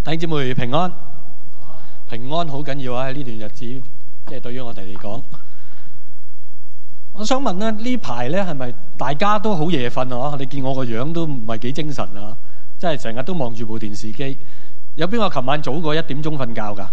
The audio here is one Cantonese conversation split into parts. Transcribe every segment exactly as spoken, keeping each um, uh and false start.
弟兄姊妹平安，平安好緊要啊！喺呢段日子，即係對於我哋嚟講，我想問咧，呢排咧係咪大家都好夜瞓啊？你見我個樣都唔係幾精神啊！即係成日都望住部電視機。有邊個琴晚早過一點鐘瞓覺㗎？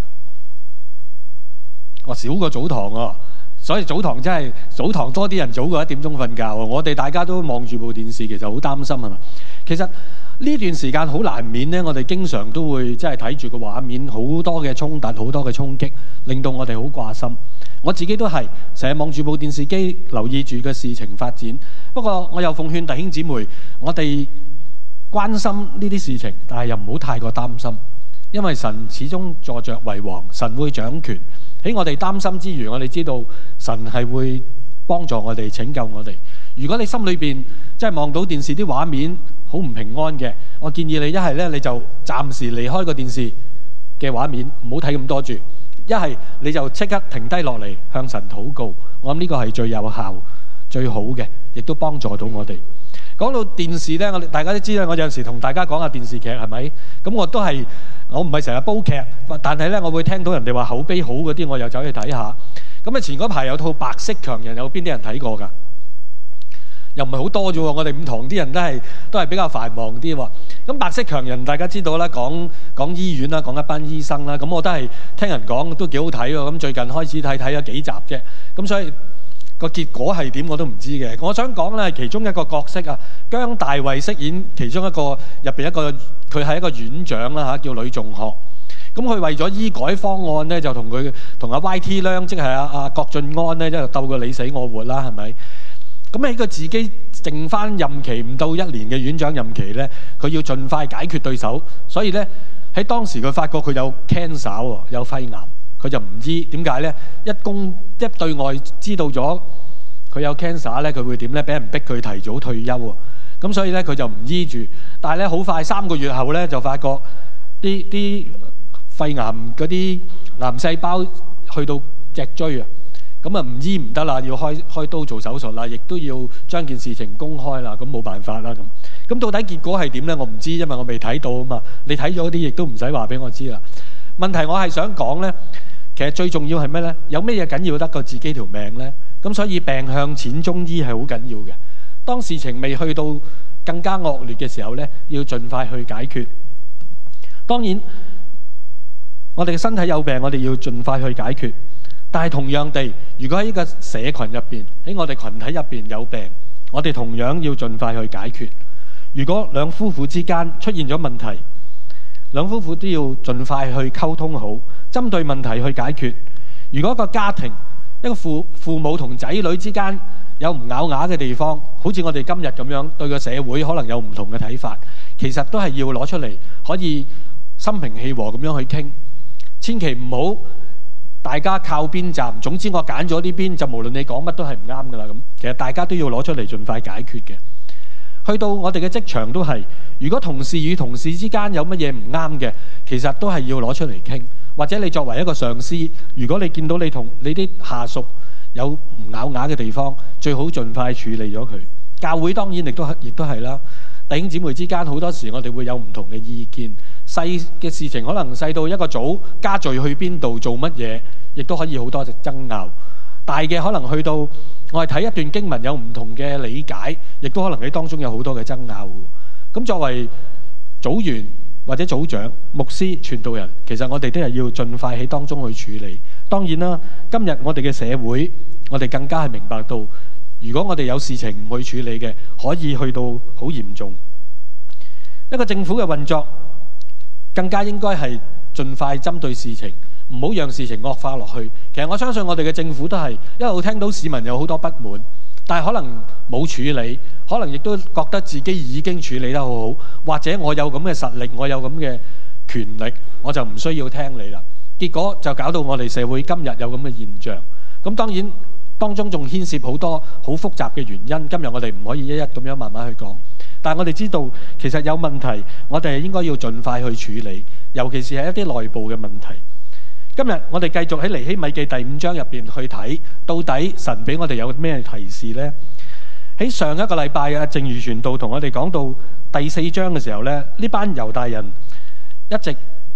我少過早堂啊！所以早堂真係早堂多啲人早過一點鐘瞓覺啊！我哋大家都望住部電視，其實好擔心係咪？其實呢段時間好難免呢，我哋經常都會即係睇住個畫面，好多嘅衝突，好多嘅衝擊，令到我哋好掛心。我自己都係成日望住部電視機，留意住嘅事情發展。不過我又奉勸弟兄姊妹，我哋關心呢啲事情，但係又唔好太過擔心，因為神始終坐着為王，神會掌權。喺我哋擔心之餘，我哋知道神係會幫助我哋，拯救我哋。如果你心裏邊即係望到電視啲畫面好唔平安嘅，我建議你一係咧你就暫時離開個電視嘅畫面，唔好睇咁多住；一係你就即刻停低落嚟向神禱告。我諗呢個係最有效、最好嘅，亦都幫助到我哋。講到電視咧，我哋大家都知啦，我有陣時同大家講下電視劇係咪？咁我都係我唔係成日煲劇，但係咧我會聽到人哋話口碑好嗰啲，我又走去睇下。咁啊前嗰排有套《白色強人》，有邊啲人睇過㗎？又唔係好多啫喎，我哋五堂啲人都係都係比較繁忙啲喎。咁白色強人大家知道啦，講講醫院啦，講一班醫生啦。咁我都係聽人講都幾好睇喎。咁最近開始睇睇咗幾集啫。咁所以個結果係點我都唔知嘅。我想講咧，其中一個角色啊，姜大衛飾演其中一個入邊一個，佢係一個院長啦嚇，叫呂頌學。咁佢為咗醫改方案咧，就同佢同阿 Y T 梁，即係阿阿郭晉安咧，即係鬥個你死我活啦，係咪？咁喺佢自己剩翻任期唔到一年嘅院長任期咧，佢要盡快解決對手，所以咧喺當時佢發覺佢有 cancer 喎，有肺癌，佢就唔醫。點解咧？一公一對外知道咗佢有 cancer 咧，佢會點咧？俾人逼佢提早退休喎。咁所以咧佢就唔醫住，但係咧好快三個月後咧就發覺啲啲肺癌嗰啲癌細胞去到脊椎啊。咁啊唔醫唔得啦，要開開刀做手術啦，亦都要將件事情公開啦，咁冇辦法啦咁。咁到底結果係點呢？我唔知，因為我未睇到啊嘛。你睇咗啲，亦都唔使話俾我知啦。問題我係想講呢，其實最重要係咩呢？有咩嘢緊要得過自己條命呢？咁所以病向淺中醫係好緊要嘅。當事情未去到更加惡劣嘅時候呢，要盡快去解決。當然，我哋嘅身體有病，我哋要盡快去解決。但係同樣地，如果喺呢個社群入邊，喺我哋群體入邊有病，我哋同樣要盡快去解決。如果兩夫婦之間出現咗問題，兩夫婦都要盡快去溝通好，針對問題去解決。如果一個家庭，一個父父母同仔女之間有唔咬牙嘅地方，好似我哋今日咁樣，對個社會可能有唔同嘅睇法，其實都係要攞出嚟，可以心平氣和咁樣去傾。千祈唔好大家靠邊站，總之我揀咗呢邊，就無論你講乜都係唔啱噶啦咁。其實大家都要攞出嚟盡快解決嘅。去到我哋嘅職場都係，如果同事與同事之間有乜嘢唔啱嘅，其實都係要攞出嚟傾。或者你作為一個上司，如果你見到你同你啲下屬有唔咬牙嘅地方，最好盡快處理咗佢。教會當然亦都亦都係啦。弟兄姊妹之間好多時我哋會有唔同嘅意見，細嘅事情可能細到一個組家聚去邊度做乜嘢，亦都可以好多隻爭拗。大嘅可能去到我哋睇一段經文有唔同嘅理解，亦都可能喺當中有好多嘅爭拗。咁作為組員或者組長、牧師、傳道人，其實我哋都係要盡快喺當中去處理。當然啦，今日我哋嘅社會，我哋更加係明白到，如果我哋有事情唔去處理嘅，可以去到好嚴重。一個政府嘅運作更加應該係盡快針對事情，唔好讓事情惡化落去。其實我相信我哋嘅政府都係一路聽到市民有好多不滿，但係可能冇處理，可能亦都覺得自己已經處理得好好，或者我有咁嘅實力，我有咁嘅權力，我就唔需要聽你啦。結果就搞到我哋社會今日有咁嘅現象。咁當然當中仲牽涉好多好複雜嘅原因，今日我哋唔可以一一咁樣慢慢去講。但係我哋知道，其實有問題，我哋應該要盡快去處理，尤其是係一啲內部嘅問題。今日我哋繼續喺尼希米記第五章入邊去睇，到底神俾我哋有咩提示呢？喺上一個禮拜啊，正如傳道同我哋講到第四章嘅時候呢，呢班猶大人一直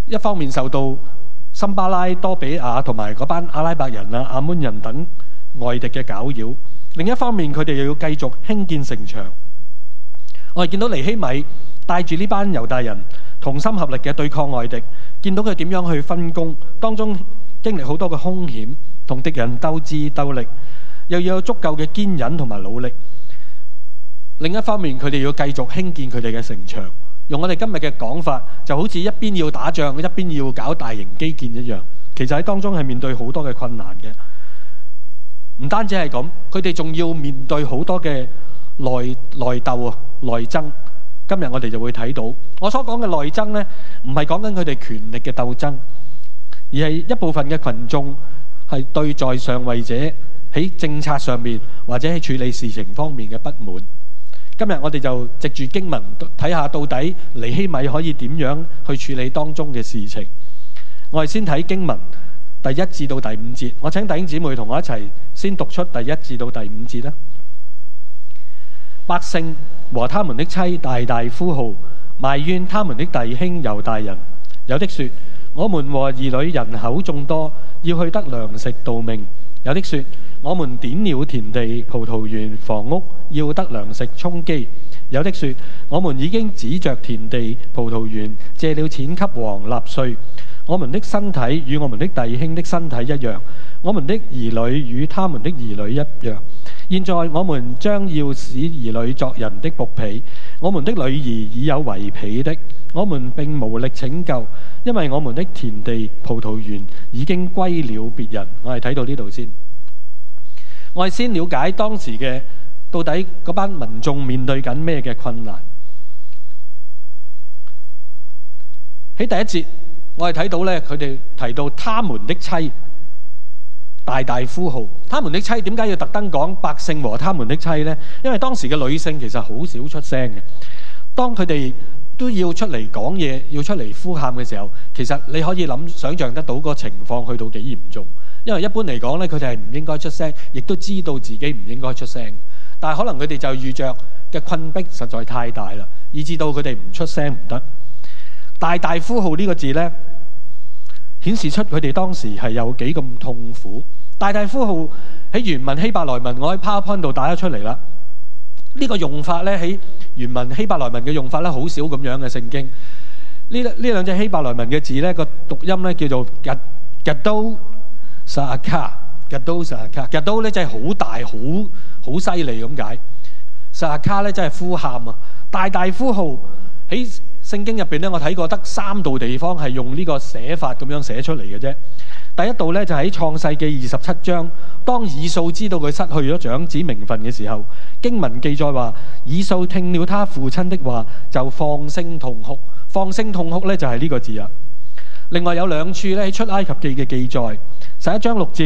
一方面受到森巴拉、多比亞同埋嗰班阿拉伯人啊、亞捫人等外敵嘅攪擾，另一方面佢哋又要繼續興建城牆。我哋見到尼希米帶住呢班猶大人同心合力嘅對抗外敵，見到佢點樣去分工，當中經歷好多嘅兇險，同敵人鬥智鬥力，又要有足夠嘅堅忍同埋努力。另一方面，佢哋要繼續興建佢哋嘅城牆。用我哋今日嘅講法，就好似一邊要打仗，一邊要搞大型基建一樣。其實喺當中係面對好多嘅困難嘅。唔單止係咁，佢哋仲要面對好多嘅內內鬥啊、內爭。今日我哋就會睇到，我所講嘅內爭呢，唔係講緊佢哋權力嘅鬥爭，而係一部分嘅群眾係對在上位者喺政策上面或者喺處理事情方面嘅不滿。今日我哋就藉住經文睇下，到底尼希米可以點樣去處理當中嘅事情。我哋先睇經文第一至到第五節，我請弟兄姊妹同我一齊先讀出第一至到第五節啦。百姓和他們的妻大大呼號，埋怨他們的弟兄猶大人。有的說：我們和兒女人口眾多，要去得糧食度命。有的說：我們典了田地、葡萄園、房屋，要得糧食充飢。有的說：我們已經指着田地、葡萄園借了錢給王納稅。我們的身體與我們的弟兄的身體一樣，我們的兒女與他們的兒女一樣。現在我們將要使兒女作人的僕婢，我們的女兒已有為婢的，我們並無力拯救，因為我們的田地、葡萄園已經歸了別人。我哋睇到呢度先，我哋先了解當時嘅到底嗰班民眾面對緊咩嘅困難。喺第一節，我哋睇到咧，佢哋提到他們的妻大大呼號。他們的妻點解要特登講百姓和他們的妻呢？因為當時嘅女性其實好少出聲嘅。當佢哋都要出嚟講嘢，要出嚟呼喊嘅時候，其實你可以諗想像得到個情況去到幾嚴重。因為一般嚟講咧，佢哋係唔應該出聲，亦都知道自己唔應該出聲。但係可能佢哋就遇着嘅困迫實在太大啦，以致到佢哋唔出聲唔得。大大呼號呢個字呢，顯示出佢哋當時係有幾咁痛苦。大大呼號喺原文希伯來文，我喺 PowerPoint 度打咗出嚟啦。呢、這個用法呢，喺原文希伯來文嘅用法呢，好少咁樣嘅聖經。呢呢兩隻希伯來文嘅字呢，個讀音呢叫做 Gadol Saaka，Gadol Saaka，Gadol 呢真係好大好好犀利咁解。Saaka 呢真係呼喊啊！大大呼號喺聖經入邊咧，我睇過得三度地方係用呢個寫法咁樣寫出嚟嘅啫。第一度咧就喺創世記二十七章，當以掃知道佢失去咗長子名分嘅時候，經文記載話，以掃聽了他父親的話，就放聲痛哭。放聲痛哭咧就係呢個字啊。另外有兩處咧喺出埃及記嘅記載，十一章六節，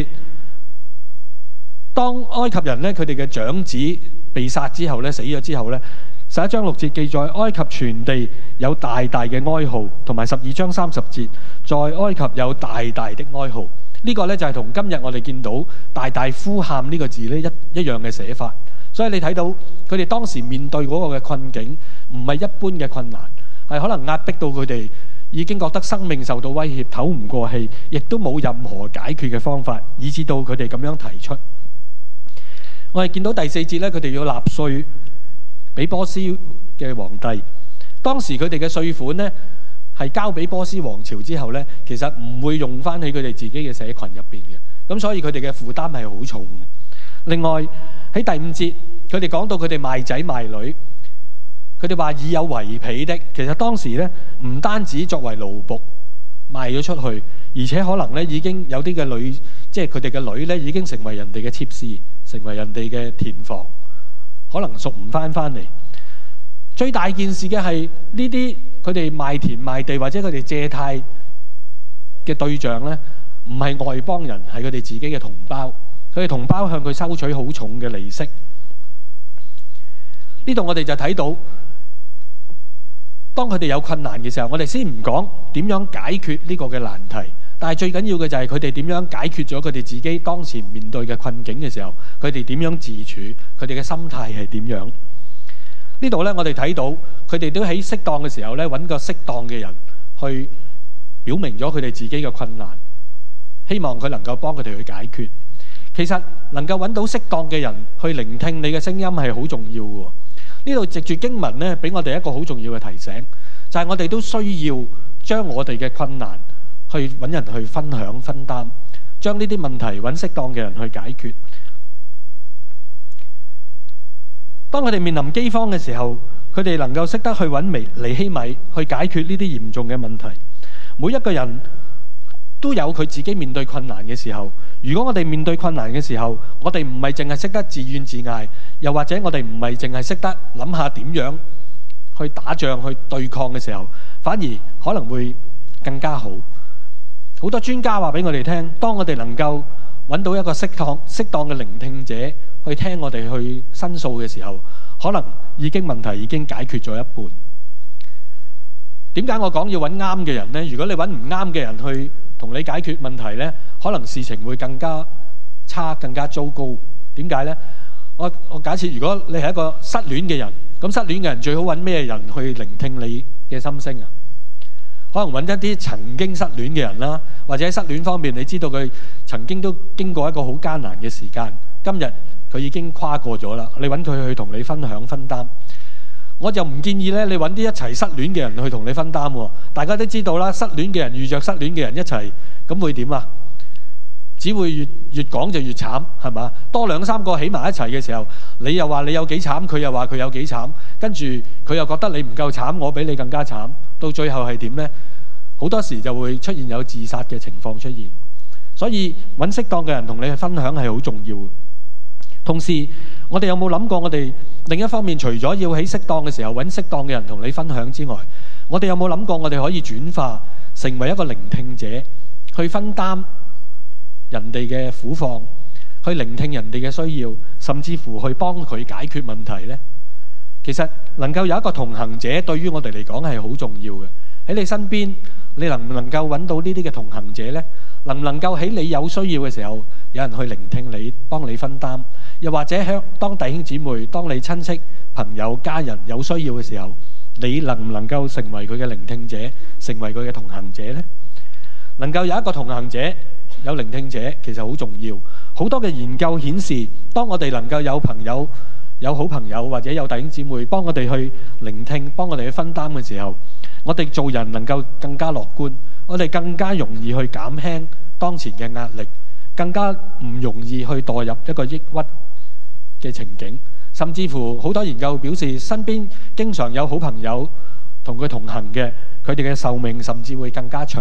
當埃及人咧佢哋嘅長子被殺之後咧，死咗之後咧。十一章六節記載，埃及全地有大大嘅哀號，同埋十二章三十節，在埃及有大大的哀號。呢、這個呢，就係、是、同今日我哋見到大大呼喊呢個字呢一一樣嘅寫法。所以你睇到佢哋當時面對嗰個嘅困境，唔係一般嘅困難，係可能壓迫到佢哋已經覺得生命受到威脅，唞唔過氣，亦都冇任何解決嘅方法，以致到佢哋咁樣提出。我哋見到第四節呢，佢哋要納稅俾波斯嘅皇帝。當時佢哋嘅稅款呢，係交俾波斯王朝之後呢，其實唔會用翻喺佢哋自己嘅社群入邊嘅，咁所以佢哋嘅負擔係好重嘅。另外喺第五節，佢哋講到佢哋賣仔賣女，佢哋話已有為婢的，其實當時呢，唔單止作為奴僕賣咗出去，而且可能呢已經有啲嘅女，即係佢哋嘅女呢已經成為人哋嘅妾侍，成為人哋嘅田房。可能贖唔翻翻嚟。最大件事嘅係呢啲佢哋賣田賣地或者佢哋借貸嘅對象呢，唔係外邦人，係佢哋自己嘅同胞。佢哋同胞向佢收取好重嘅利息。呢度我哋就睇到，當佢哋有困難嘅時候，我哋先唔講點樣解決呢個嘅難題。但係最緊要嘅就係佢哋點樣解決咗佢哋自己當前面對嘅困境嘅時候，佢哋點樣自處，佢哋嘅心態係點樣？呢度呢，我哋睇到佢哋都喺適當嘅時候呢，揾個適當嘅人去表明咗佢哋自己嘅困難，希望佢能夠幫佢哋去解決。其實能夠揾到適當嘅人去聆聽你嘅聲音係好重要嘅。呢度藉住經文呢，俾我哋一個好重要嘅提醒，就係我哋都需要將我哋嘅困難去揾人去分享分擔，將呢啲問題揾適當嘅人去解決。當佢哋面臨饑荒嘅時候，佢哋能夠識得去揾尼希米去解決呢啲嚴重嘅問題。每一個人都有佢自己面對困難嘅時候。如果我哋面對困難嘅時候，我哋唔係淨係識得自怨自艾，又或者我哋唔係淨係識得諗下點樣去打仗去對抗嘅時候，反而可能會更加好。好多專家話俾我哋聽，當我哋能夠揾到一個適當適當嘅聆聽者去聽我哋去申訴嘅時候，可能已經問題已經解決咗一半。點解我講要揾啱嘅人呢？如果你揾唔啱嘅人去同你解決問題呢，可能事情會更加差、更加糟糕。點解呢？我我假設如果你係一個失戀嘅人，咁失戀嘅人最好揾咩人去聆聽你嘅心聲啊？可能揾一啲曾經失戀嘅人啦，或者喺失戀方面，你知道佢曾經都經過一個好艱難嘅時間，今日佢已經跨過咗啦。你揾佢去同你分享分擔。我就唔建議咧，你揾啲一齊失戀嘅人去同你分擔喎。大家都知道啦，失戀嘅人遇着失戀嘅人一齊，咁會點啊？只會越越講就越慘，係嘛？多兩三個起埋一齊嘅時候，你又話你有幾慘，佢又話佢有幾慘，跟住佢又覺得你唔夠慘，我比你更加慘，到最後係點呢？好多時就會出現有自殺嘅情況出現。所以揾適當嘅人同你去分享係好重要嘅。同時，我哋有冇諗過，我哋另一方面除咗要喺適當嘅時候揾適當嘅人同你分享之外，我哋有冇諗過我哋可以轉化成為一個聆聽者，去分擔人哋嘅苦況，去聆聽人哋嘅需要，甚至乎去幫佢解決問題呢？其實能夠有一個同行者，對於我哋嚟講係好重要嘅。喺你身邊，你能唔能夠揾到呢啲嘅同行者呢？能唔能夠喺你有需要嘅時候，有人去聆聽你，幫你分擔？又或者喺當弟兄姊妹、當你親戚、朋友、家人有需要嘅時候，你能唔能夠成為佢嘅聆聽者，成為佢嘅同行者呢？能夠有一個同行者、有聆聽者，其實好重要。好多嘅研究顯示，當我哋能夠有朋友、有好朋友或者有弟兄姊妹幫我哋去聆聽、幫我哋去分擔嘅時候，我哋做人能夠更加樂觀，我哋更加容易去減輕當前嘅壓力，更加唔容易去墮入一個抑鬱嘅情景。甚至乎好多研究表示，身邊經常有好朋友同佢同行嘅，佢哋嘅壽命甚至會更加長。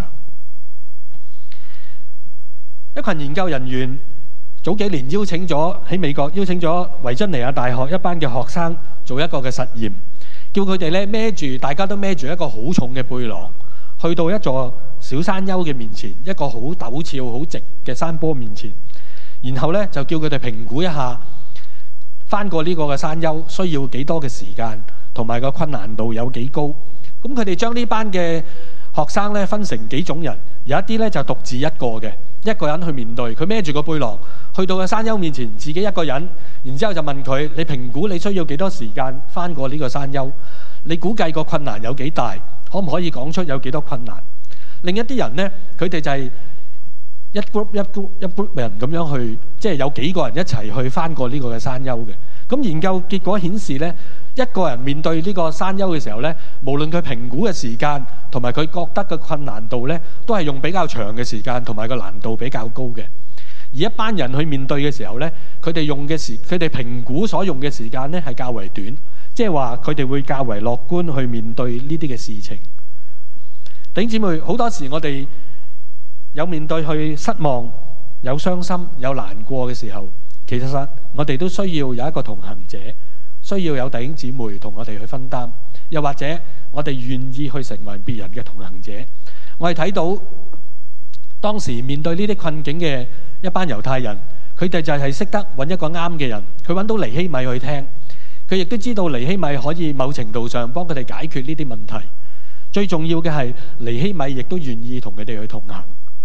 一群研究人員早幾年邀請咗喺美國邀請咗維珍尼亞大學一班嘅學生做一個嘅實驗，叫佢哋咧孭住，大家都孭住一個好重嘅背囊，去到一座小山丘嘅面前，一個好陡峭、好直嘅山坡面前，然後咧就叫佢哋評估一下翻過呢個嘅山丘需要幾多嘅時間，同埋個困難度有幾高。咁佢哋將呢班嘅學生咧分成幾種人，有一啲咧就獨自一個嘅，一個人去面對，佢孭住個背囊去到個山丘面前，自己一個人，然之後就問佢：你評估你需要幾多時間翻過呢個山丘？你估計個困難有幾大？可唔可以講出有幾多困難？另一啲人呢，佢哋就係一 group 一 group 一 group 人咁樣去，即係有幾個人一齊去翻過呢個嘅山丘嘅。咁研究結果顯示呢，一個人面對呢個山丘嘅時候呢，無論佢評估嘅時間同埋佢覺得嘅困難度呢，都係用比較長嘅時間，同埋個難度比較高嘅。而一班人去面對嘅時候呢，佢哋用嘅時，佢哋評估所用嘅時間呢係較為短，即係話佢哋會較為樂觀去面對呢啲嘅事情。弟兄姊妹，好多時我哋有面對去失望、有傷心、有難過嘅時候，其實我哋都需要有一個同行者，需要有弟兄姊妹同我哋去分擔，又或者我哋願意去成為別人嘅同行者。我哋睇到當時面對呢啲困境嘅一班猶太人，佢哋就係識得揾一個啱嘅人，佢揾到尼希米去聽，佢亦都知道尼希米可以某程度上幫佢哋解決呢啲問題。最重要嘅係尼希米亦都願意同佢哋去同行。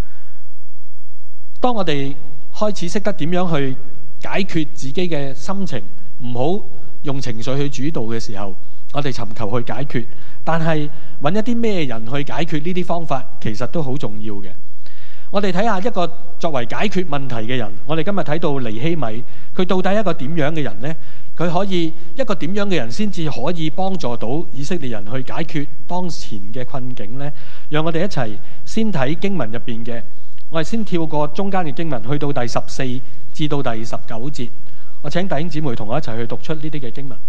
當我哋開始識得點樣去解決自己嘅心情，唔好用情緒去主導嘅時候， 我哋尋求去解決，但係揾一啲咩人去解決呢啲方法，其實都好重要嘅。我哋睇下一個作為解決問題嘅人，我哋今日睇到尼希米，佢到底係一個點樣嘅人呢？佢可以一個點樣嘅人先至可以幫助到以色列人去解決當前嘅困境呢？讓我哋一齊先睇經文入邊嘅，我哋先跳過中間嘅經文，去到第十四至到第十九節。我請弟兄姊妹同我一齊去讀出呢啲嘅經文。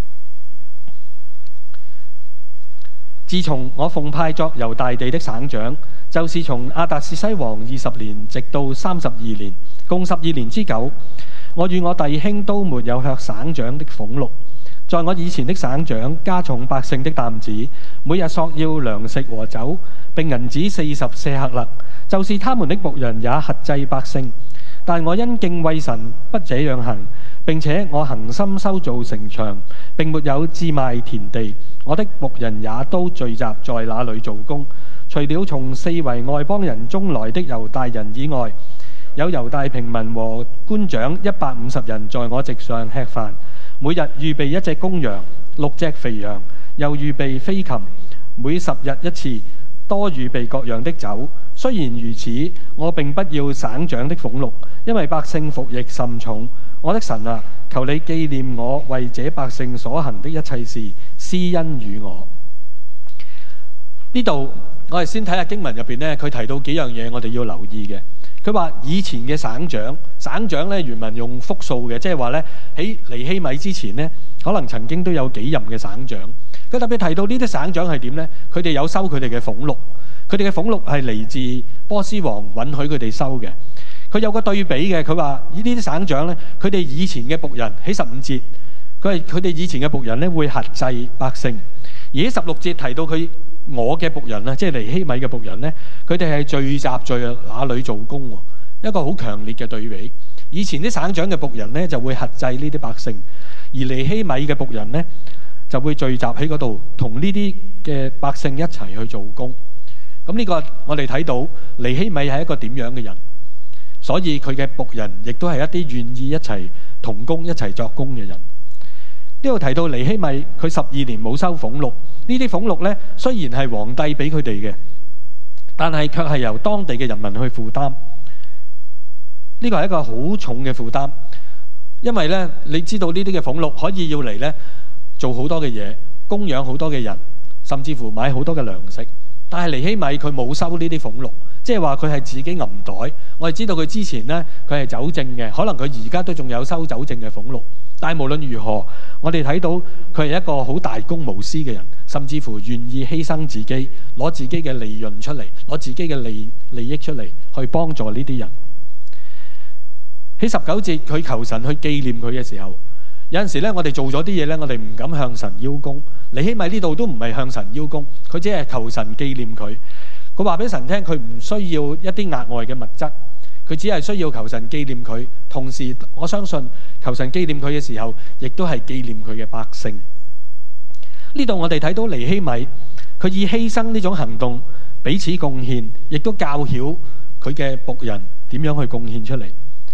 自從我奉派作猶大地的省長，就是從亞達薛西王二十年直到三十二年，共十二年之久。我與我弟兄都沒有吃省長的俸祿。在我以前的省長加重百姓的擔子，每日索要糧食和酒，並銀子四十舍客勒，就是他們的僕人也轄制百姓。但我因敬畏神，不這樣行，並且我恒心修造城牆，並沒有置賣田地。我的僕人也都聚集在那裏做工，除了從四圍外邦人中來的猶大人以外，有猶大平民和官長一百五十人在我席上吃飯，每日預備一隻公羊、六隻肥羊，又預備飛禽，每十日一次，多預備各樣的酒。雖然如此，我並不要省長的俸祿，因為百姓服役甚重。我的神啊，求你紀念我為這百姓所行的一切事，施恩與我。呢度我哋先睇下經文入邊呢，佢提到幾樣嘢，我哋要留意嘅。佢話以前嘅省長，省長咧原文用複數嘅，即係話咧喺尼希米之前呢，可能曾經都有幾任嘅省長。佢特別提到呢啲省長係點呢？佢哋有收佢哋嘅俸祿，佢哋嘅俸祿係嚟自波斯王允許佢哋收嘅。佢有個對比嘅，佢話呢啲省長咧，佢哋以前嘅僕人喺十五節，佢係佢哋以前嘅僕人咧會轄制百姓，而喺十六節提到佢我嘅僕人啊，即係尼希米嘅僕人咧，佢哋係聚集在那裏做工，一個好強烈嘅對比。以前啲省長嘅僕人咧就會轄制呢啲百姓，而尼希米嘅僕人咧就會聚集喺嗰度，同呢啲嘅百姓一齊去做工。咁呢個我哋睇到尼希米係一個點樣嘅人，所以佢嘅僕人亦都係一啲願意一齊同工、一齊作工嘅人。呢度提到尼希米，佢十二年冇收俸祿，呢啲俸祿呢雖然係皇帝俾佢哋嘅，但係卻係由當地嘅人民去負擔。呢個係一個好重嘅負擔，因為呢你知道呢啲嘅俸祿可以要嚟呢做好多嘅嘢，供養好多嘅人，甚至乎買好多嘅糧食。但係尼希米佢冇收呢啲俸祿，即係話佢係自己銀袋。我哋知道佢之前呢，佢係酒政嘅，可能佢而家都仲有收酒政嘅俸祿。但係無論如何，我哋睇到佢係一個好大公無私嘅人，甚至乎願意犧牲自己，攞自己嘅利潤出嚟，攞自己嘅利利益出嚟，去幫助呢啲人。喺十九節，佢求神去紀念佢嘅時候，有陣時咧，我哋做咗啲嘢咧，我哋唔敢向神邀功。尼希米呢度都唔係向神邀功，佢只係求神紀念佢。佢話俾神聽，佢唔需要一啲額外嘅物質，佢只係需要求神紀念佢。同時，我相信求神紀念佢嘅時候，亦都係紀念佢嘅百姓。呢度我哋睇到尼希米，佢以犧牲呢種行動彼此貢獻，亦都教曉佢嘅僕人點樣去貢獻出嚟。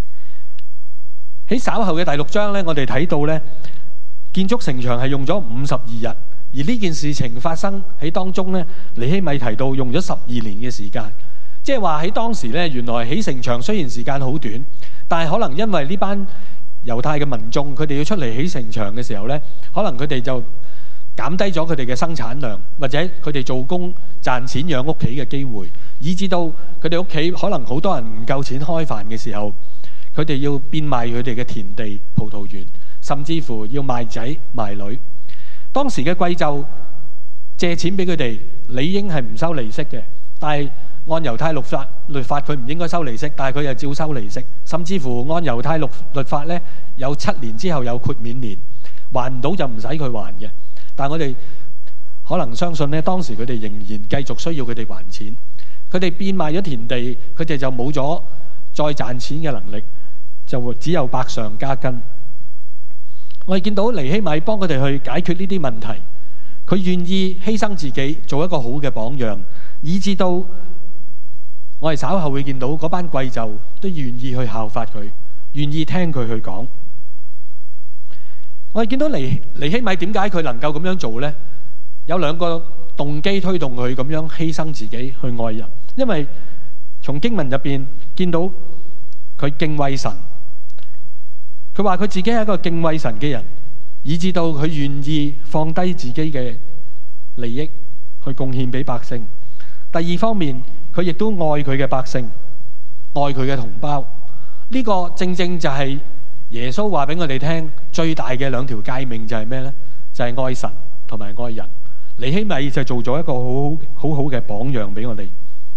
喺稍後嘅第六章呢，我哋睇到呢，建築城牆係用咗五十二日，而呢件事情發生喺當中呢，尼希米提到用咗十二年嘅時間，即係話喺當時呢，原來起城牆雖然時間好短，但係可能因為呢班猶太嘅民眾佢哋要出嚟起城牆嘅時候呢，可能佢哋就減低咗佢哋嘅生產量，或者佢哋做工賺錢養屋企嘅機會，以至到佢哋屋企可能好多人唔夠錢開飯嘅時候，佢哋要變賣佢哋嘅田地、葡萄園，甚至乎要賣仔賣女。當時嘅貴胄借錢俾佢哋，理應係唔收利息嘅，但係按猶太律法律法佢唔應該收利息，但係佢又照收利息，甚至乎按猶太律律法呢，有七年之後有豁免年，還唔到就唔使佢還嘅。但係我哋可能相信呢，當時佢哋仍然繼續需要佢哋還錢，佢哋變賣咗田地，佢哋就冇咗再賺錢嘅能力，就只有百上加斤。我哋見到尼希米幫佢哋去解決呢啲問題，佢願意犧牲自己，做一個好嘅榜樣，以至到我哋稍後會見到嗰班貴胄都願意去效法佢，願意聽佢去講。我哋見到尼尼希米點解佢能夠咁樣做呢？ 有兩個動機推動佢咁樣犧牲自己去愛人，因為從經文入邊見到佢敬畏神，佢話佢自己係一個敬畏神嘅人，以至到佢願意放低自己嘅利益去貢獻俾百姓。第二方面，佢亦都愛佢嘅百姓，愛佢嘅同胞。呢個正正就係耶穌話俾我哋聽最大嘅兩條誡命就係咩呢？就係愛神同埋愛人。尼希米就做咗一個好好好嘅榜樣俾我哋。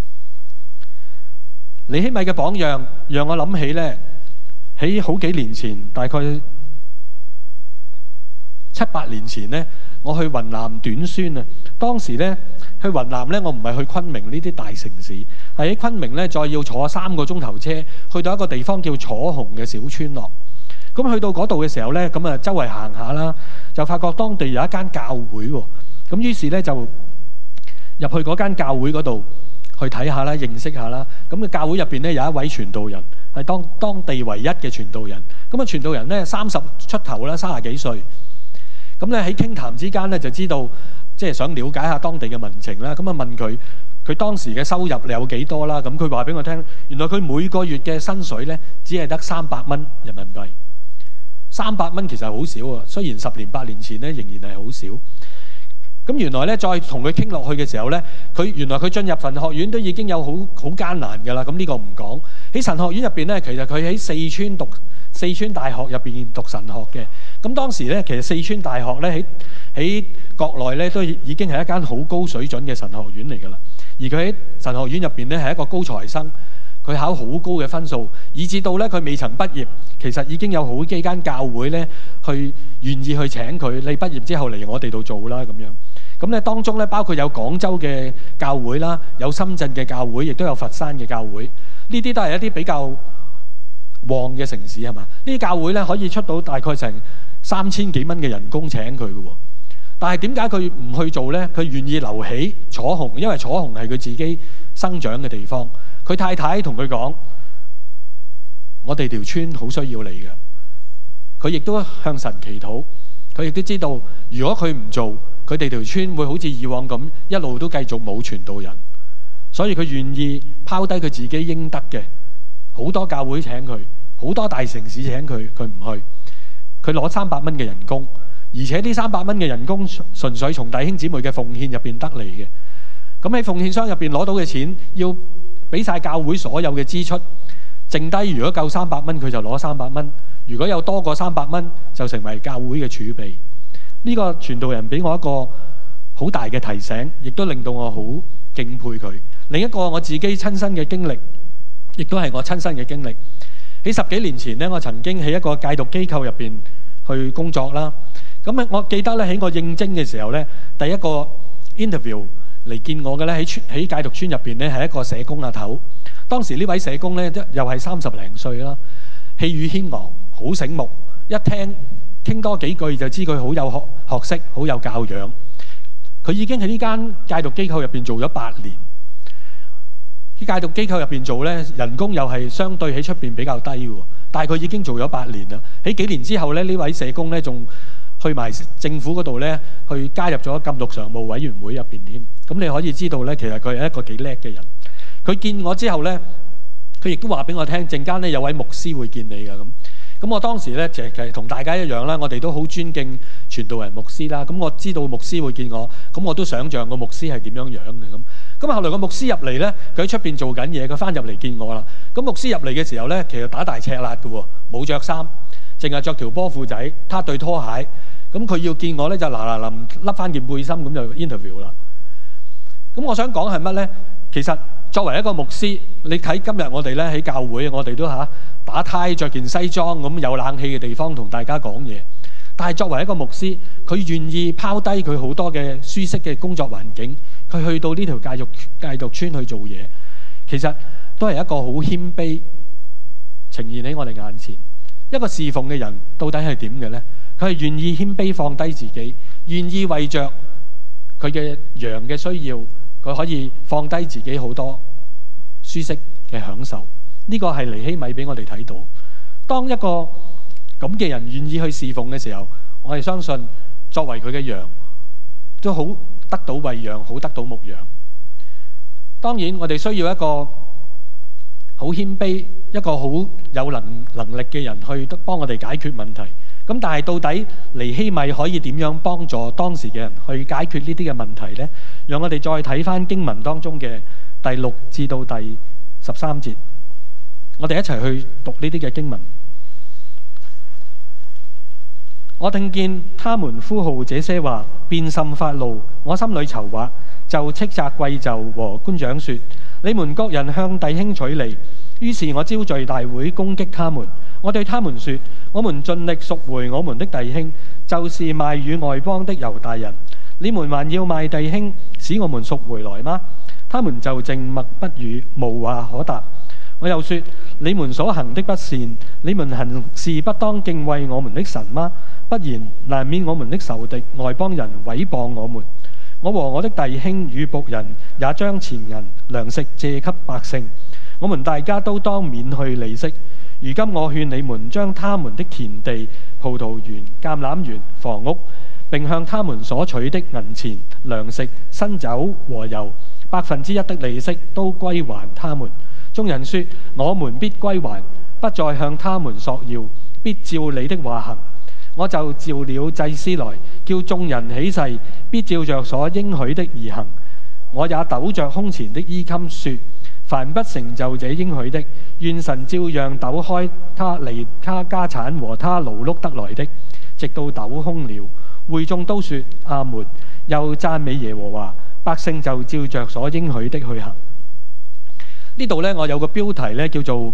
尼希米嘅榜樣讓我諗起呢，喺好幾年前，大概七八年前呢，我去雲南短宣啊。當時呢，去雲南呢，我唔係去昆明呢啲大城市，係喺昆明呢，再要坐三個鐘頭車去到一個地方叫楚雄嘅小村落。咁去到嗰度嘅時候呢，咁啊周圍行下啦，就發覺當地有一間教會喎。咁於是呢，就入去嗰間教會嗰度去睇下啦，認識下啦。咁嘅教會入邊呢，有一位傳道人，係當當地唯一嘅傳道人。咁啊傳道人呢，三十出頭啦，三十幾歲。咁咧喺傾談之間咧，就知道即係想了解下當地嘅民情啦。咁啊問佢，佢當時嘅收入有幾多啦？咁佢話俾我聽，原來佢每個月嘅薪水咧，只係得三百蚊人民幣。三百蚊其實好少啊，雖然十年八年前咧仍然係好少。咁原來咧再同佢傾落去嘅時候咧，佢原來佢進入神學院都已經有好好艱難㗎啦。咁呢個唔講。喺神學院入邊咧，其實佢喺四川讀四川大學入邊讀神學嘅。咁當時咧，其實四川大學咧喺喺國內咧都已經係一間好高水準嘅神學院嚟㗎啦。而佢喺神學院入邊咧係一個高材生，佢考好高嘅分數，以至到咧佢未曾畢業，其實已經有好幾間教會咧去願意去請佢。你畢業之後嚟我哋度做啦咁樣。咁咧當中咧包括有廣州嘅教會啦，有深圳嘅教會，亦都有佛山嘅教會。呢啲都係一啲比較旺嘅城市係嘛？呢啲教會咧可以出到大概成三千幾蚊嘅人工請佢嘅喎。但係點解佢唔去做呢？佢願意留喺楚雄，因為楚雄係佢自己生長嘅地方。佢太太同佢講：我哋條村好需要你嘅。佢亦都向神祈禱，佢亦都知道，如果佢唔做，佢哋條村會好似以往咁一路都繼續冇傳道人。所以佢願意拋低佢自己應得嘅，好多教會請佢，好多大城市請佢，佢唔去。佢攞三百蚊嘅人工，而且呢三百蚊嘅人工純粹從弟兄姊妹嘅奉獻入邊得嚟嘅。咁喺奉獻箱入邊攞到嘅錢，要俾晒教會所有嘅支出，剩低如果夠三百蚊，佢就攞三百蚊；如果有多過三百蚊，就成為教會嘅儲備。呢個傳道人俾我一個好大嘅提醒，亦都令到我好敬佩佢。另一個我自己親身嘅經歷，亦都係我親身嘅經歷。喺十幾年前呢，我曾經喺一個戒毒機構入邊去工作啦。咁我記得咧喺我應徵嘅時候咧，第一個 interview 嚟見我嘅咧喺喺戒毒村入邊咧係一個社工阿頭。當時呢位社工咧又係三十零歲啦，氣宇軒昂，好醒目，一聽傾多幾句就知佢好有學學識，好有教養。佢已經喺呢間戒毒機構入邊做咗八年。喺戒毒機構入邊做咧，人工又係相對喺出邊比較低喎。但係佢已經做咗八年啦。喺幾年之後咧，呢位社工咧仲去埋政府嗰度咧，去加入咗禁毒常務委員會入邊添。咁你可以知道咧，其實佢係一個幾叻嘅人。佢見我之後咧，佢亦都話俾我聽，陣間咧有位牧師會見你㗎咁。咁我當時咧其實同大家一樣啦，我哋都好尊敬傳道人牧師啦。咁我知道牧師會見我，咁我都想像個牧師係點樣樣嘅咁。咁後來個牧師入嚟咧，佢喺出邊做緊嘢，佢翻入嚟見我啦。咁牧師入嚟嘅時候咧，其實打大赤辣嘅喎，冇着衫，淨係着條波褲仔，撻對拖鞋。咁佢要見我咧，就嗱嗱臨笠翻件背心，咁就 interview 啦。咁我想講係乜咧？其實作為一個牧師，你睇今日我哋咧喺教會，我哋都嚇打呔着件西裝咁，有冷氣嘅地方同大家講嘢。但係作為一個牧師，佢願意拋低佢好多嘅舒適嘅工作環境，佢去到呢條戒毒戒毒村去做嘢，其實都係一個好謙卑呈現喺我哋眼前。一個侍奉嘅人到底係點嘅呢？佢係願意謙卑放低自己，願意為着佢嘅羊嘅需要，佢可以放低自己好多舒適嘅享受。呢個係尼希米俾我哋睇到。當一個咁嘅人願意去侍奉嘅時候，我哋相信作為佢嘅羊， 都好得到餵養，好得到牧養。當然我哋需要一個好謙卑、一個好有能能力嘅人去幫我哋解決問題。咁但係到底尼希米可以點樣幫助當時嘅人去解決呢啲嘅問題呢？讓我哋再睇返經文當中嘅第六至到第十三節，我哋一齊去讀呢啲嘅經文。我聽見他們呼號這些話，便甚發怒，我心裏籌劃，就斥責貴胄和官長說：你們各人向弟兄取利。於是我招聚大會攻擊他們。我對他們說：我們盡力贖回我們的弟兄，就是賣與外邦的猶大人。你們還要賣弟兄，使我們贖回來嗎？他們就靜默不語，無話可答。我又說：你們所行的不善，你們行事不當敬畏我們的神嗎？不然，難免我們的仇敵外邦人毀謗我們。我和我的弟兄與僕人也將錢銀糧食借給百姓，我們大家都當免去利息。如今我勸你們將他們的田地、葡萄園、橄欖園、房屋，並向他們所取的銀錢、糧食、新酒和油，百分之一的利息都歸還他們。眾人說：我們必歸還，不再向他們索要，必照你的話行。我就召了祭司來，叫眾人起誓，必照着所應許的而行。我也抖着胸前的衣襟說：凡不成就這應許的，願神照樣抖開他離他家產和他勞碌得來的，直到抖空了。會眾都說阿門，又讚美耶和華，百姓就照着所應許的去行。呢度呢，我有個標題呢，叫做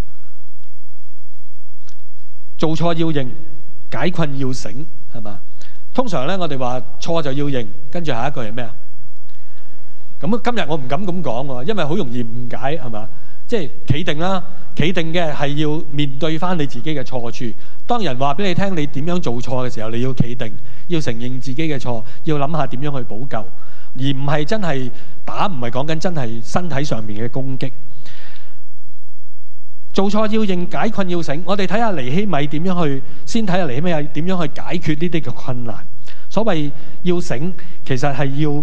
做錯要認，解困要醒，係嘛？通常呢，我哋話錯就要認，跟住下一句係咩啊？咁今日我唔敢咁講喎，因為好容易誤解，係嘛？即係企定啦，企定嘅係要面對翻你自己嘅錯處。當人話俾你聽你點樣做錯嘅時候，你要企定，要承認自己嘅錯，要諗下點樣去補救，而唔係真係打，唔係講緊真係身體上面嘅攻擊。做錯要認，解困要醒。我哋睇下尼希米點樣去，先睇下尼希米點樣去解決呢啲嘅困難。所謂要醒，其實係要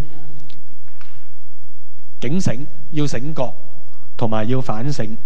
警醒，要醒覺，同埋要反省。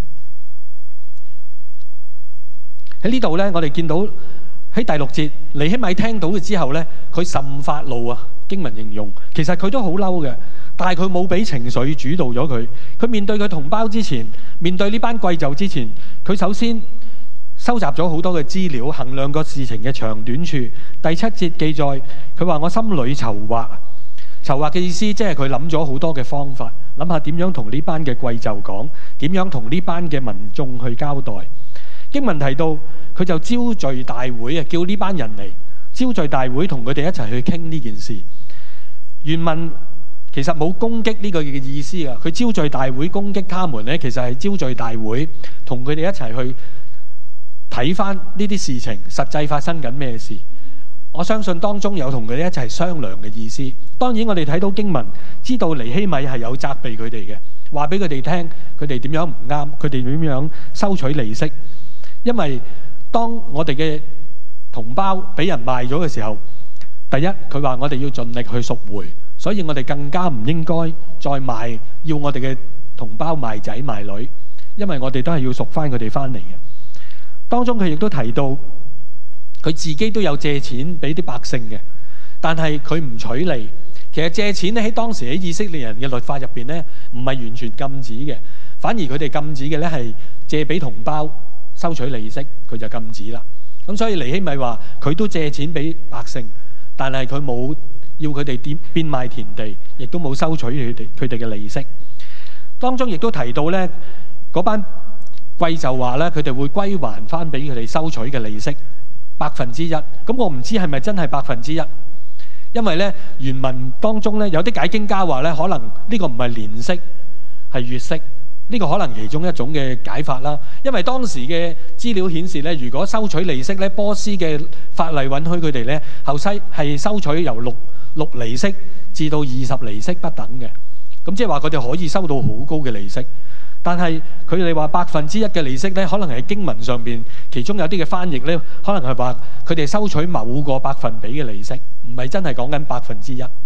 喺呢度呢，我哋見到喺第六節，尼希米聽到嘅之後呢，佢甚發怒啊！經文形容，其實佢都好嬲嘅，但係佢冇俾情緒主導咗佢。佢面對佢同胞之前，面對呢班貴胄之前，佢首先收集咗好多嘅資料，衡量個事情嘅長短處。第七節記載，佢話我心裏籌劃。籌劃嘅意思，即係佢諗咗好多嘅方法，諗下點樣同呢班嘅貴胄講，點樣同呢班嘅民眾去交代。經文提到，佢就招聚大會啊，叫呢班人嚟招聚大會，同佢哋一齊去傾呢件事。原文其實冇攻擊呢個嘅意思啊，佢招聚大會攻擊他們呢，其實係招聚大會，同佢哋一齊去睇翻呢啲事情實際發生緊咩事。我相信當中有同佢哋一齊商量嘅意思。當然我哋睇到經文，知道尼希米係有責備佢哋嘅，話俾佢哋聽，佢哋點樣唔啱，佢哋點樣收取利息。因為當我哋嘅同胞俾人賣咗嘅時候，第一佢話我哋要盡力去贖回，所以我哋更加唔應該再賣，要我哋嘅同胞賣仔賣女，因為我哋都係要贖翻佢哋翻嚟嘅。當中佢亦都提到，佢自己都有借錢俾啲百姓嘅，但係佢唔取利。其實借錢咧喺當時喺以色列人嘅律法入邊咧，唔係完全禁止嘅，反而佢哋禁止嘅咧係借俾同胞收取利息，佢就禁止啦。咁所以尼希米話佢都借錢俾百姓，但係佢冇要佢哋點變賣田地，亦都冇收取佢哋佢哋嘅利息。當中亦都提到咧，嗰班貴胄話咧，佢哋會歸還翻俾佢哋收取嘅利息百分之一。咁我唔知係咪真係百分之一，因為咧原文當中咧有啲解經家話咧，可能呢個唔係年息，係月息。呢個可能其中一種嘅解法啦。因為當時嘅資料顯示咧，如果收取利息咧，波斯嘅法例允許佢哋咧後世係收取由六六厘息至到二十厘息不等嘅。咁即係話佢哋可以收到好高嘅利息。但係佢哋話百分之一嘅利息咧，可能喺經文上邊其中有啲嘅翻譯咧，可能係話佢哋收取某個百分比嘅利息，唔係真係講緊百分之一。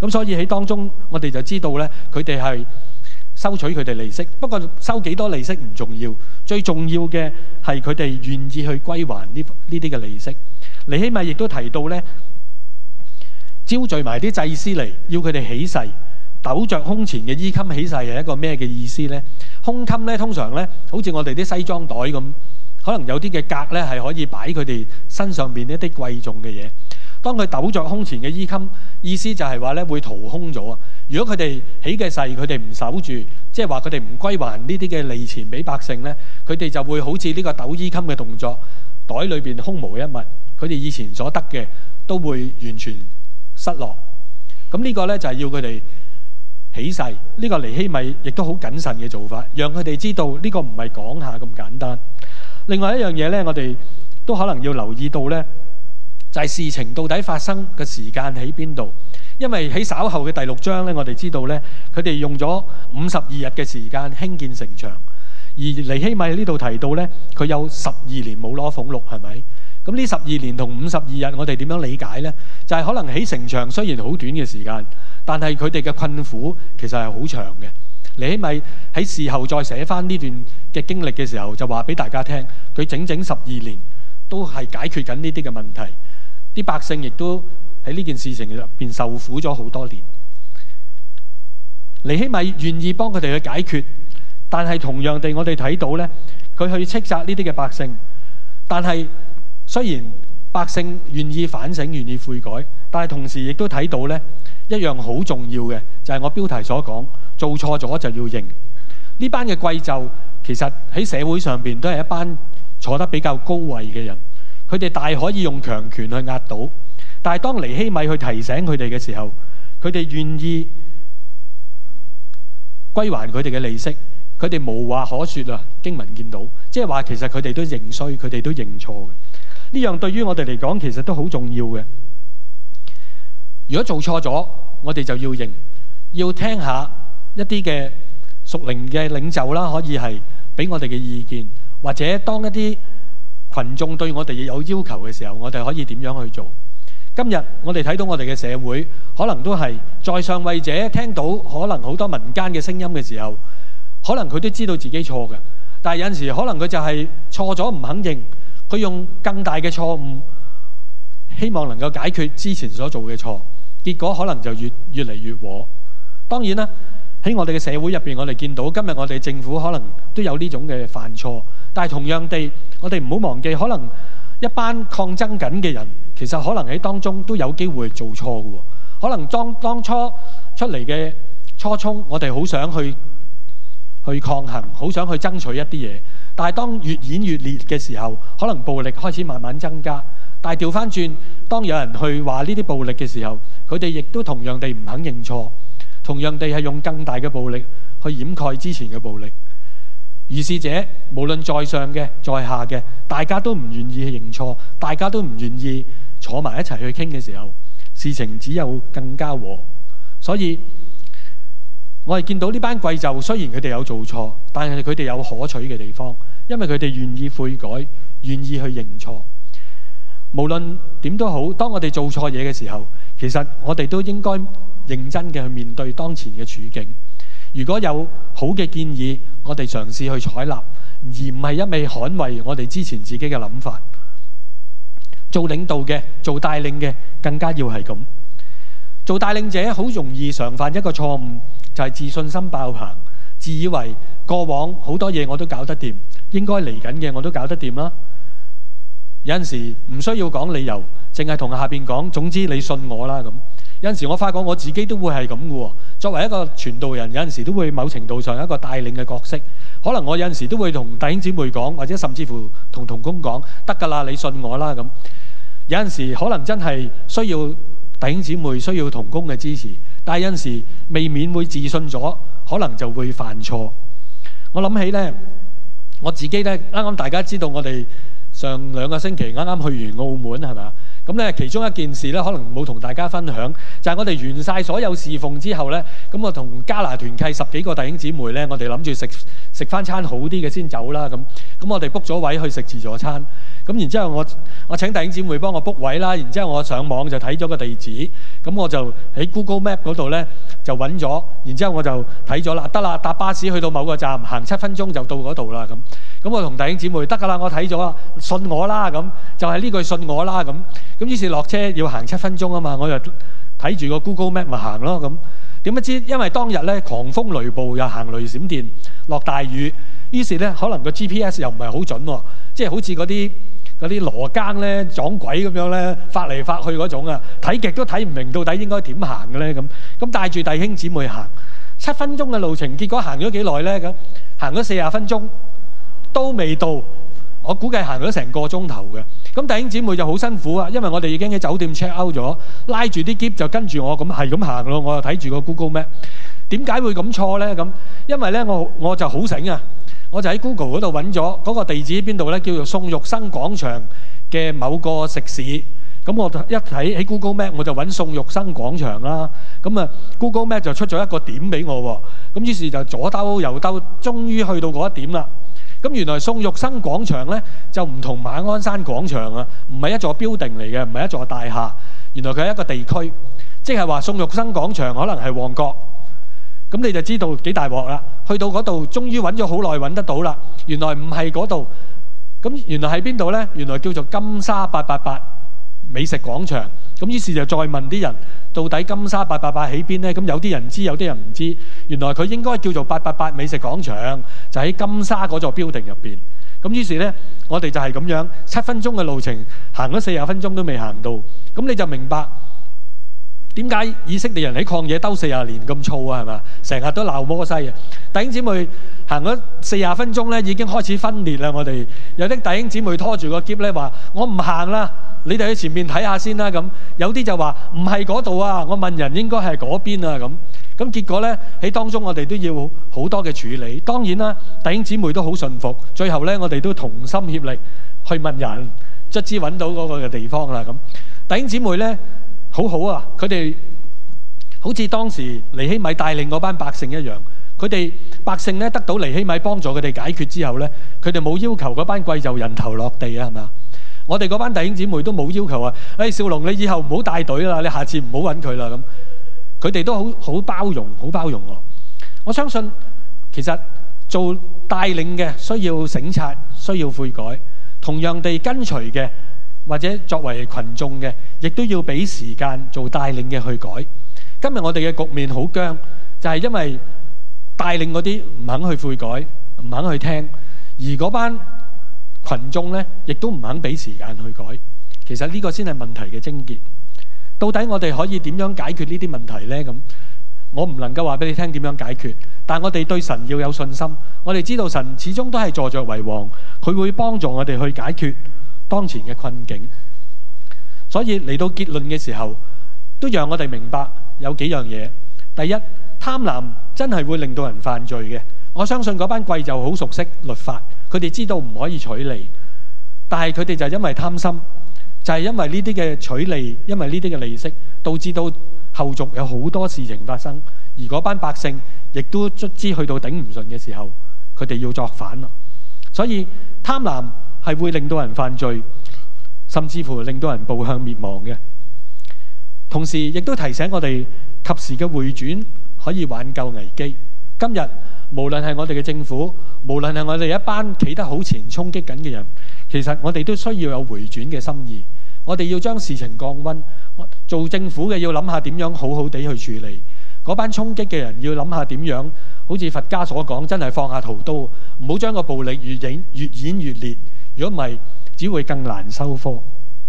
咁所以喺當中我哋就知道咧，佢哋係收取佢哋利息。不過收幾多利息唔重要，最重要嘅係佢哋願意去歸還呢呢啲嘅利息。尼希米亦都提到咧，招聚埋啲祭司嚟，要佢哋起誓，抖着胸前嘅衣襟起誓係一個咩嘅意思呢？胸襟咧通常咧，好似我哋啲西裝袋咁，可能有啲嘅格咧係可以擺佢哋身上邊一啲貴重嘅嘢。當佢抖着胸前嘅衣襟，意思就係話咧會掏空咗啊！如果佢哋起嘅誓，佢哋唔守住，即係話佢哋唔歸還呢啲嘅利錢俾百姓咧，佢哋就會好似呢個抖衣襟嘅動作，袋裏邊空無一物，佢哋以前所得嘅都會完全失落。咁呢個咧就係要佢哋起誓。呢個尼希米亦都好謹慎嘅做法，讓佢哋知道呢個唔係講下咁簡單。另外一樣嘢咧，我哋都可能要留意到咧，就係事情到底發生嘅時間喺邊度？因為喺稍後嘅第六章咧，我哋知道咧，佢哋用咗五十二日嘅時間興建城牆，而尼希米呢度提到咧，佢有十二年冇攞俸祿，係咪？咁呢十二年同五十二日，我哋點樣理解呢？就係、是、可能起城牆雖然好短嘅時間，但係佢哋嘅困苦其實係好長嘅。尼希米喺事後再寫翻呢段嘅經歷嘅時候，就話俾大家聽，佢整整十二年都係解決緊呢啲嘅問題。啲百姓亦都喺呢件事情入邊受苦咗好多年。尼希米願意幫佢哋去解決，但係同樣地，我哋睇到呢，佢去斥責呢啲嘅百姓。但係雖然百姓願意反省、願意悔改，但係同時亦都睇到呢一樣好重要嘅，就係我標題所講，做錯咗就要認。呢班嘅貴胄其實喺社會上邊都係一班坐得比較高位嘅人。佢哋大可以用強權去壓倒，但係當尼希米去提醒佢哋嘅時候，佢哋願意歸還佢哋嘅利息，佢哋無話可説啊！經文見到，即係話其實佢哋都認衰，佢哋都認錯嘅。呢樣對於我哋嚟講，其實都好重要嘅。如果做錯咗，我哋就要認，要聽下一啲嘅屬靈嘅領袖啦，可以係俾我哋嘅意見，或者當一啲群眾對我哋有要求嘅時候，我哋可以點樣去做？今日我哋睇到我哋嘅社會，可能都係在上位者聽到可能好多民間嘅聲音嘅時候，可能佢都知道自己錯嘅，但係有陣時可能佢就係錯咗唔肯認，佢用更大嘅錯誤，希望能夠解決之前所做嘅錯，結果可能就越越嚟越禍。當然啦，喺我哋嘅社會入邊，我哋見到今日我哋政府可能都有呢種嘅犯錯。但係同樣地，我哋唔好忘記，可能一班抗爭緊嘅人，其實可能喺當中都有機會做錯嘅喎。可能當當初出嚟嘅初衷，我哋好想去去抗衡，好想去爭取一啲嘢。但係當越演越烈嘅時候，可能暴力開始慢慢增加。但係調翻轉，當有人去話呢啲暴力嘅時候，佢哋亦都同樣地唔肯認錯，同樣地係用更大嘅暴力去掩蓋之前嘅暴力。如是者，無論在上嘅、在下嘅，大家都唔願意去認錯，大家都唔願意坐埋一齊去傾嘅時候，事情只有更加禍。所以，我哋見到呢班貴胄，雖然佢哋有做錯，但係佢哋有可取嘅地方，因為佢哋願意悔改，願意去認錯。無論點都好，當我哋做錯嘢嘅時候，其實我哋都應該認真嘅去面對當前嘅處境。如果有好嘅建議，我哋嘗試去採納，而唔係一味捍衛我哋之前自己嘅諗法。做領導嘅、做帶領嘅，更加要係咁。做帶領者好容易常犯一個錯誤，就係自信心爆棚，自以為過往好多嘢我都搞得掂，應該嚟緊嘅我都搞得掂啦。有陣時唔需要講理由，淨係同下邊講，總之你信我啦咁。有陣時我發覺我自己都會係咁嘅喎。作為一個傳道人，有陣時都會某程度上一個帶領嘅角色。可能我有陣時都會同弟兄姊妹講，或者甚至乎同同工講，得㗎啦，你信我啦咁。有陣時可能真係需要弟兄姊妹、需要同工嘅支持，但係有陣時未免會自信咗，可能就會犯錯。我諗起呢，我自己呢，啱啱大家知道我哋上兩個星期啱啱去完澳門係咪？咁咧，其中一件事咧，可能冇同大家分享，就係我哋完曬所有侍奉之後咧，咁我同加拿團契十幾個弟兄姊妹咧，我哋諗住食食翻餐好啲嘅先走啦咁。咁我哋 book 咗位去食自助餐。咁然之後我我請弟兄姊妹幫我 book 位啦。然之後我上網就睇咗個地址，咁我就喺 Google Map 嗰度咧就揾咗。然之後我就睇咗啦，得啦，搭巴士去到某個站，行七分鐘就到嗰度啦咁。咁我同弟兄姊妹得㗎啦，我睇咗啦，信我啦咁，就係呢句信我啦咁。咁於是落車要行七分鐘啊嘛，我就睇住個 Google Map 咪行咯咁。點不知因為當日咧狂風雷暴，又行雷閃電，落大雨，於是咧可能個 G P S 又唔係好準喎，即係好似嗰啲嗰啲羅庚咧撞鬼咁樣咧，發嚟發去嗰種啊，睇極都睇唔明到底應該點行嘅咧咁。咁帶住弟兄姊妹行七分鐘嘅路程，結果行咗幾耐咧咁？行咗四十分鐘都未到，我估計行咗成個鐘頭嘅。咁弟兄姊妹就好辛苦啊，因為我哋已經喺酒店 check out 咗，拉住啲篋就跟住我咁係咁行咯。我又睇住個 Google Map， 點解會咁錯咧？咁因為咧我我就好醒啊！我就喺 Google 嗰度揾咗嗰個地址喺邊度咧，叫做宋玉生廣場嘅某個食肆。咁我一睇喺 Google Map 我就揾宋玉生廣場啦。咁啊 Google Map 就出咗一個點俾我喎。咁於是就左兜右兜，終於去到嗰一點啦。咁原來宋玉生廣場咧就唔同馬鞍山廣場啊，唔係一座 building 嚟嘅，唔係一座大廈。原來佢係一個地區，即係話宋玉生廣場可能係旺角。咁你就知道幾大鑊啦！去到嗰度，終於揾咗好耐揾得到啦。原來唔係嗰度，咁原來喺邊度呢？原來叫做金沙八八八美食廣場。咁於是就再問啲人，到底金沙八八八喺邊呢？咁有啲人知，有啲人唔知。原來佢應該叫做八八八美食廣場，就喺金沙嗰座 building 入邊。咁於是呢，我哋就係咁樣七分鐘嘅路程，行咗四十分鐘都未行到。咁你就明白點解以色列人喺曠野兜四十年咁燥啊？係嘛？成日都鬧摩西啊！弟兄姊妹行咗四十分鐘咧，已經開始分裂啦。我哋有啲弟兄姊妹拖住個篋咧，話我唔行啦，你哋去前面睇下先啦。咁有啲就話唔係嗰度啊，我問人應該係嗰邊啊。咁咁結果咧喺當中，我哋都要好多嘅處理。當然啦，弟兄姊妹都好順服。最後咧，我哋都同心協力去問人，卒之揾到嗰個嘅地方啦。咁弟兄姊妹咧。好好啊！佢哋好似當時尼希米帶領嗰班百姓一樣，佢哋百姓咧得到尼希米幫助佢哋解決之後咧，佢哋冇要求嗰班貴冑人頭落地啊，係咪啊？我哋嗰班弟兄姊妹都冇要求啊！誒，少龍你以後唔好帶隊啦，你下次唔好揾佢啦咁。佢哋都好好包容，好包容我。我相信其實做帶領嘅需要省察，需要悔改，同樣地跟隨嘅。或者作為群眾嘅，亦都要俾時間做帶領嘅去改。今日我哋嘅局面好僵，就係因為帶領嗰啲唔肯去悔改，唔肯去聽，而嗰班群眾呢，亦都唔肯俾時間去改。其實呢個先係問題嘅症結。到底我哋可以點樣解決呢啲問題呢？咁我唔能夠話俾你聽點樣解決，但我哋對神要有信心。我哋知道神始終都係坐著為王，佢會幫助我哋去解決當前嘅困境。所以嚟到結論嘅時候，都讓我哋明白有幾樣嘢。第一，貪婪真係會令到人犯罪嘅。我相信嗰班貴冑好熟悉律法，佢哋知道唔可以取利，但係佢哋就因為貪心，就係因為呢啲嘅取利，因為呢啲嘅利息，導致到後續有好多事情發生。而嗰班百姓亦都卒之去到頂唔順嘅時候，佢哋要作反啦。所以貪婪係會令到人犯罪，甚至乎令到人步向滅亡嘅。同時亦都提醒我哋及時嘅回轉可以挽救危機。今日無論係我哋嘅政府，無論係我哋一班企得好前衝擊緊嘅人，其實我哋都需要有回轉嘅心意。我哋要將事情降溫，做政府嘅要諗下點樣好好地去處理。嗰班衝擊嘅人要諗下點樣，好似佛家所講，真係放下屠刀，唔好將個暴力越演越演越烈。如果唔係，只會更難收科。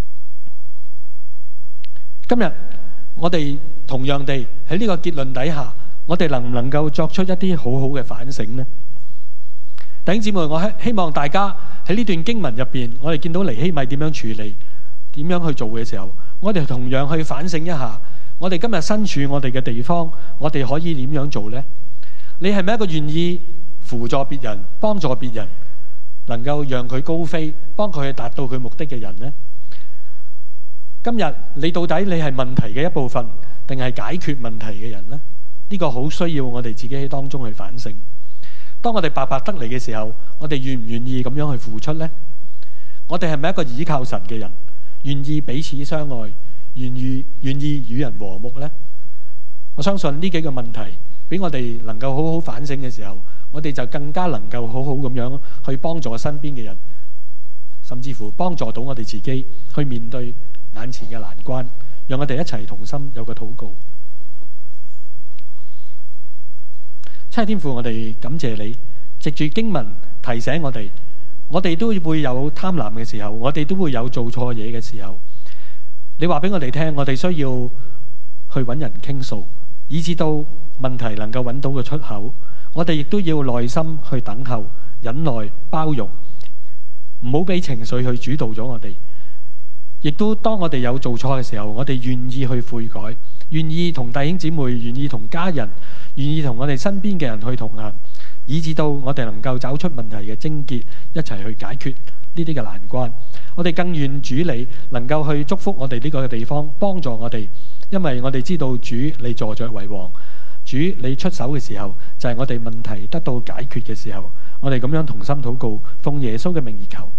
今日我哋同樣地喺呢個結論底下，我哋能唔能夠作出一啲好好嘅反省呢？弟兄姊妹，我希望大家喺呢段經文入邊，我哋見到尼希米點樣處理，點樣去做嘅時候，我哋同樣去反省一下，我哋今日身處我哋嘅地方，我哋可以點樣做呢？你係咪一個願意輔助別人、幫助別人，能夠讓佢高飛，幫佢去達到佢目的嘅人呢？今日你到底你係問題嘅一部分，定係解決問題嘅人呢？呢個好需要我哋自己喺當中去反省。 當我哋白白得嚟嘅時候，我哋願唔願意咁樣去付出呢？我哋係咪一個倚靠神嘅人，願意彼此相愛，願意願意與人和睦呢？我相信呢幾個問題俾我哋能夠好好反省嘅時候，我哋就更加能夠好好咁樣去幫助身邊嘅人，甚至乎幫助到我哋自己去面對眼前嘅難關，讓我哋一齊同心有個禱告。親愛天父，我哋感謝你，藉住經文提醒我哋，我哋都會有貪婪嘅時候，我哋都會有做錯嘢嘅時候。你話俾我哋聽，我哋需要去揾人傾訴，以至到問題能夠揾到個出口。我哋亦都要耐心去等候、忍耐、包容，唔好俾情緒去主導咗我哋。亦都當我哋有做錯嘅時候，我哋願意去悔改，願意同弟兄姊妹，願意同家人，願意同我哋身邊嘅人去同行，以至到我哋能夠找出問題嘅症結，一齊去解決呢啲嘅難關。我哋更願主你能夠去祝福我哋呢個地方，幫助我哋，因為我哋知道主你坐著為王，主你出手嘅時候就係我哋問題得到解決嘅時候。我哋咁樣同心禱告，奉耶穌嘅名而求。